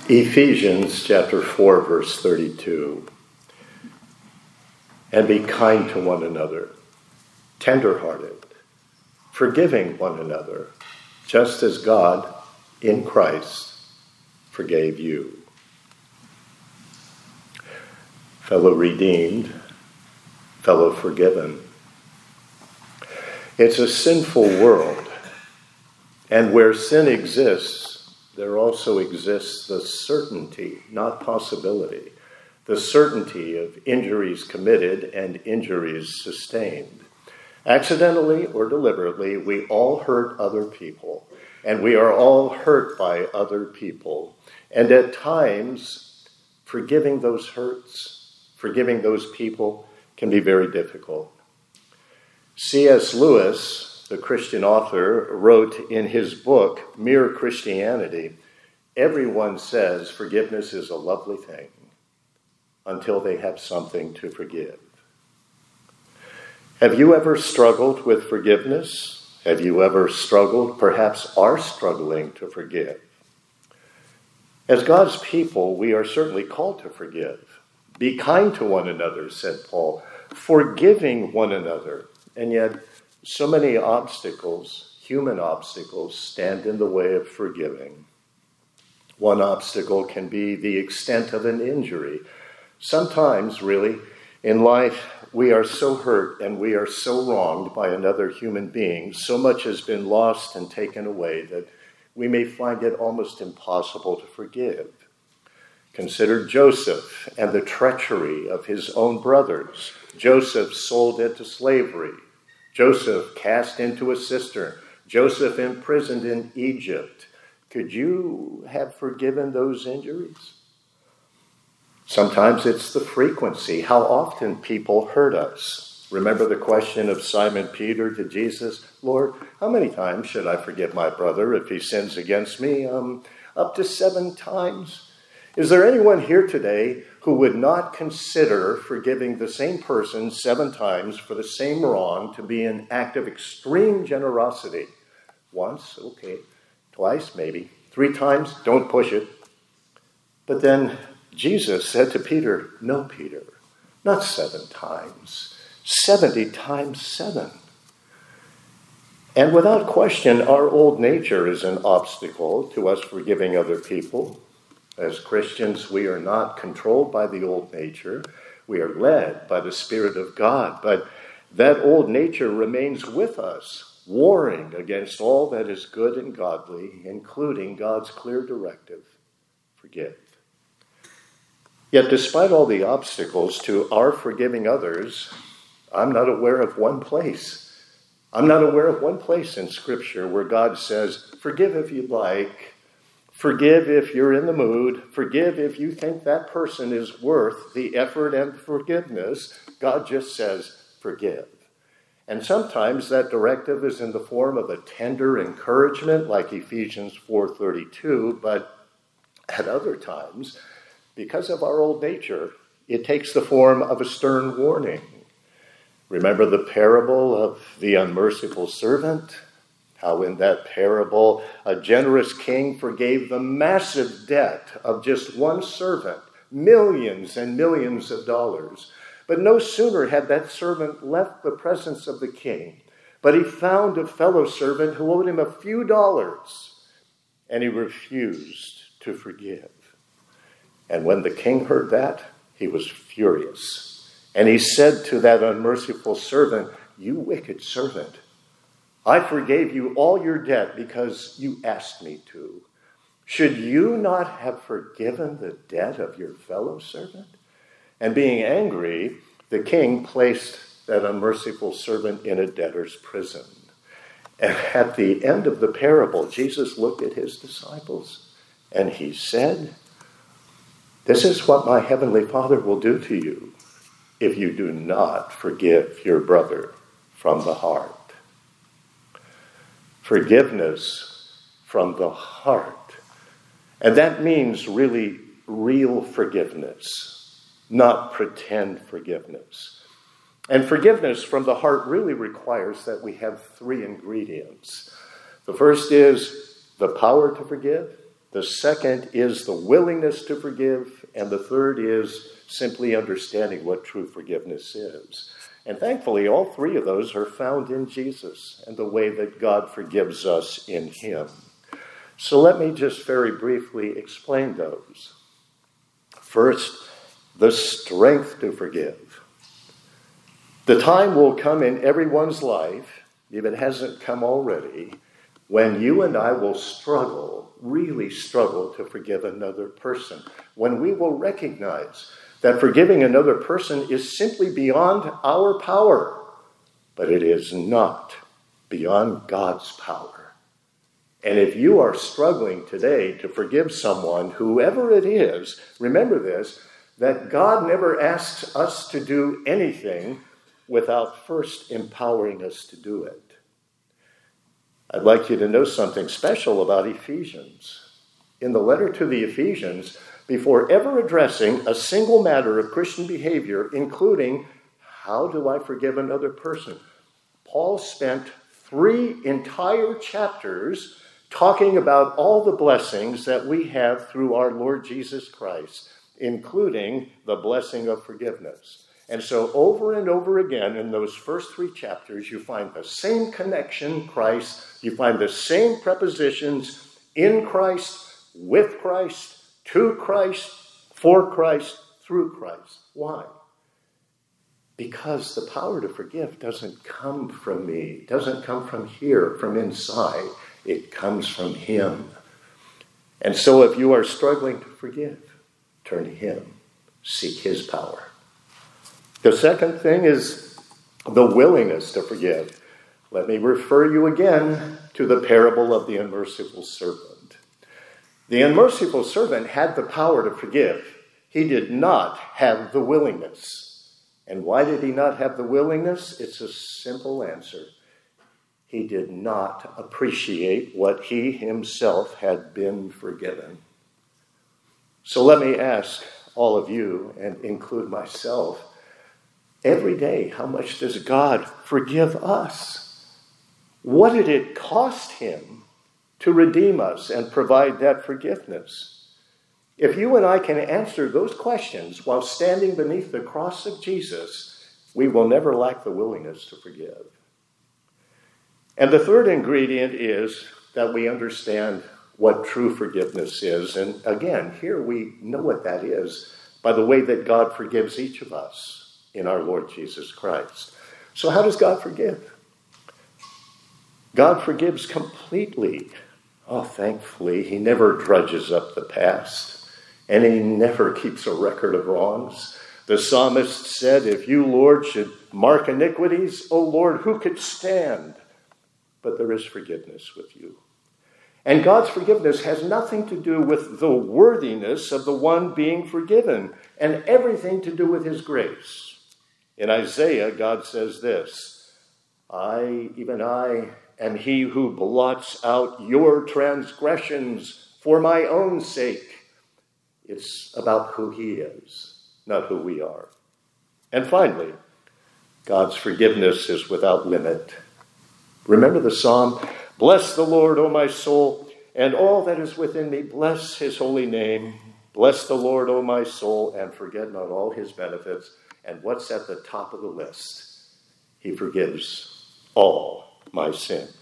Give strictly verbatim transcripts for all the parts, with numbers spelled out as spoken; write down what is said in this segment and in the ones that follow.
Ephesians chapter four, verse thirty-two. And be kind to one another, tender-hearted, forgiving one another, just as God in Christ forgave you. Fellow redeemed, fellow forgiven. It's a sinful world, and where sin exists, there also exists the certainty, not possibility, the certainty of injuries committed and injuries sustained. Accidentally or deliberately, we all hurt other people, and we are all hurt by other people. And at times, forgiving those hurts, forgiving those people can be very difficult. C S Lewis, the Christian author, wrote in his book, Mere Christianity, everyone says forgiveness is a lovely thing until they have something to forgive. Have you ever struggled with forgiveness? Have you ever struggled, perhaps are struggling to forgive? As God's people, we are certainly called to forgive. Be kind to one another, said Paul, forgiving one another. And yet, so many obstacles, human obstacles, stand in the way of forgiving. One obstacle can be the extent of an injury. Sometimes, really, in life, we are so hurt and we are so wronged by another human being, so much has been lost and taken away that we may find it almost impossible to forgive. Consider Joseph and the treachery of his own brothers. Joseph sold into slavery. Joseph cast into a cistern. Joseph imprisoned in Egypt. Could you have forgiven those injuries? Sometimes it's the frequency, how often people hurt us. Remember the question of Simon Peter to Jesus, Lord, how many times should I forgive my brother if he sins against me? Um, up to seven times? Is there anyone here today who would not consider forgiving the same person seven times for the same wrong to be an act of extreme generosity? Once, okay. Twice, maybe. Three times, don't push it. But then Jesus said to Peter, no, Peter, not seven times. Seventy times seven. And without question, our old nature is an obstacle to us forgiving other people. As Christians, we are not controlled by the old nature. We are led by the Spirit of God. But that old nature remains with us, warring against all that is good and godly, including God's clear directive, forgive. Yet despite all the obstacles to our forgiving others, I'm not aware of one place. I'm not aware of one place in Scripture where God says, forgive if you like, forgive if you're in the mood. Forgive if you think that person is worth the effort and forgiveness. God just says, forgive. And sometimes that directive is in the form of a tender encouragement, like Ephesians four thirty-two. But at other times, because of our old nature, it takes the form of a stern warning. Remember the parable of the unmerciful servant? How in that parable, a generous king forgave the massive debt of just one servant, millions and millions of dollars. But no sooner had that servant left the presence of the king, but he found a fellow servant who owed him a few dollars, and he refused to forgive. And when the king heard that, he was furious. And he said to that unmerciful servant, you wicked servant, I forgave you all your debt because you asked me to. Should you not have forgiven the debt of your fellow servant? And being angry, the king placed that unmerciful servant in a debtor's prison. And at the end of the parable, Jesus looked at his disciples and he said, this is what my heavenly Father will do to you if you do not forgive your brother from the heart. Forgiveness from the heart. And that means really real forgiveness, not pretend forgiveness. And forgiveness from the heart really requires that we have three ingredients. The first is the power to forgive. The second is the willingness to forgive. And the third is simply understanding what true forgiveness is. And thankfully, all three of those are found in Jesus and the way that God forgives us in him. So let me just very briefly explain those. First, the strength to forgive. The time will come in everyone's life, if it hasn't come already, when you and I will struggle, really struggle to forgive another person. When we will recognize that forgiving another person is simply beyond our power, but it is not beyond God's power. And if you are struggling today to forgive someone, whoever it is, remember this, that God never asks us to do anything without first empowering us to do it. I'd like you to know something special about Ephesians. In the letter to the Ephesians, before ever addressing a single matter of Christian behavior, including how do I forgive another person, Paul spent three entire chapters talking about all the blessings that we have through our Lord Jesus Christ, including the blessing of forgiveness. And so over and over again in those first three chapters, you find the same connection, Christ. You find the same prepositions, in Christ, with Christ, to Christ, for Christ, through Christ. Why? Because the power to forgive doesn't come from me, doesn't come from here, from inside. It comes from him. And so if you are struggling to forgive, turn to him. Seek his power. The second thing is the willingness to forgive. Let me refer you again to the parable of the unmerciful servant. The unmerciful servant had the power to forgive. He did not have the willingness. And why did he not have the willingness? It's a simple answer. He did not appreciate what he himself had been forgiven. So let me ask all of you, and include myself, every day, how much does God forgive us? What did it cost him to redeem us and provide that forgiveness? If you and I can answer those questions while standing beneath the cross of Jesus, we will never lack the willingness to forgive. And the third ingredient is that we understand what true forgiveness is. And again, here we know what that is by the way that God forgives each of us in our Lord Jesus Christ. So how does God forgive? God forgives completely. Oh, thankfully, he never drudges up the past, and he never keeps a record of wrongs. The psalmist said, if you, Lord, should mark iniquities, O Lord, who could stand? But there is forgiveness with you. And God's forgiveness has nothing to do with the worthiness of the one being forgiven, and everything to do with his grace. In Isaiah, God says this, I, even I, am he who blots out your transgressions for my own sake. It's about who he is, not who we are. And finally, God's forgiveness is without limit. Remember the psalm, bless the Lord, O my soul, and all that is within me, bless his holy name. Bless the Lord, O my soul, and forget not all his benefits. And what's at the top of the list? He forgives all my sins.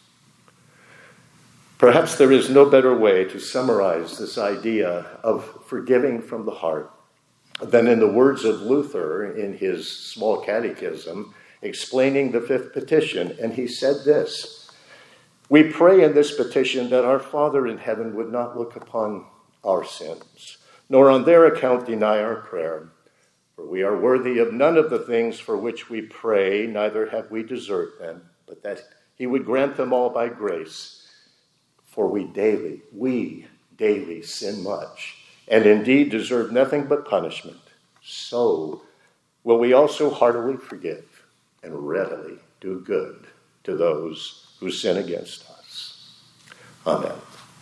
Perhaps there is no better way to summarize this idea of forgiving from the heart than in the words of Luther in his small catechism explaining the fifth petition. And he said this, we pray in this petition that our Father in heaven would not look upon our sins, nor on their account deny our prayer. For we are worthy of none of the things for which we pray, neither have we deserved them, but that he would grant them all by grace. For we daily, we daily sin much, and indeed deserve nothing but punishment. So will we also heartily forgive and readily do good to those who sin against us. Amen.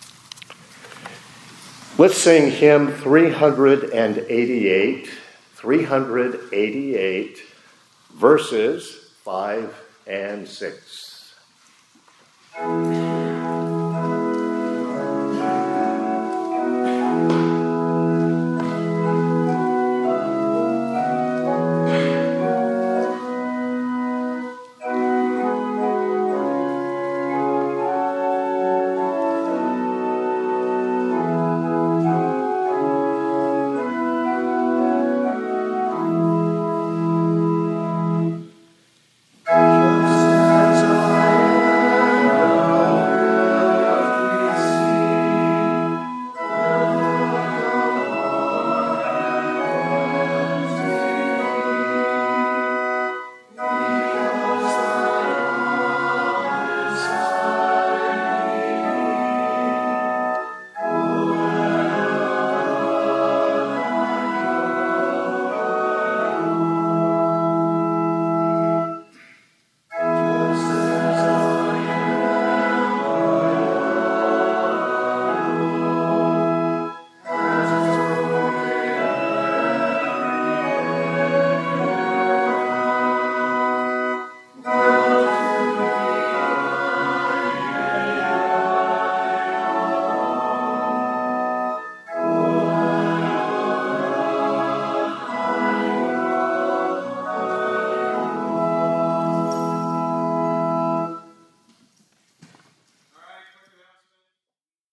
Let's sing hymn three eighty-eight, three eighty-eight, verses five and six.